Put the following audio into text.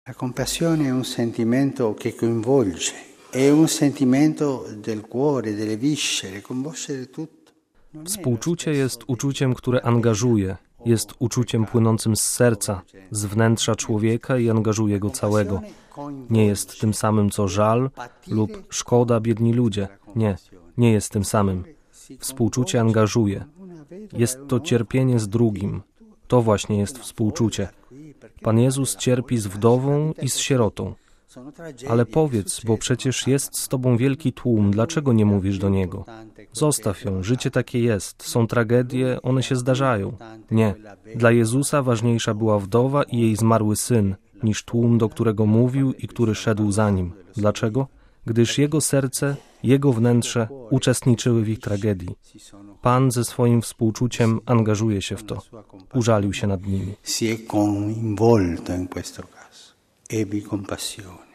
La compassione è un sentimento che coinvolge, è un sentimento del cuore, delle viscere, coinvolgere tutto. Współczucie jest uczuciem, które angażuje, jest uczuciem płynącym z serca, z wnętrza człowieka i angażuje go całego. Nie jest tym samym co żal lub szkoda, biedni ludzie. Nie jest tym samym. Współczucie angażuje. Jest to cierpienie z drugim. To właśnie jest współczucie. Pan Jezus cierpi z wdową i z sierotą. Ale powiedz, bo przecież jest z tobą wielki tłum, dlaczego nie mówisz do niego? Zostaw ją, życie takie jest, są tragedie, one się zdarzają. Nie, dla Jezusa ważniejsza była wdowa i jej zmarły syn, niż tłum, do którego mówił i który szedł za nim. Dlaczego? Gdyż jego serce, jego wnętrze uczestniczyły w ich tragedii. Pan ze swoim współczuciem angażuje się w to. Użalił się nad nimi. Si è coinvolto in questo caso. Ebbi compassione.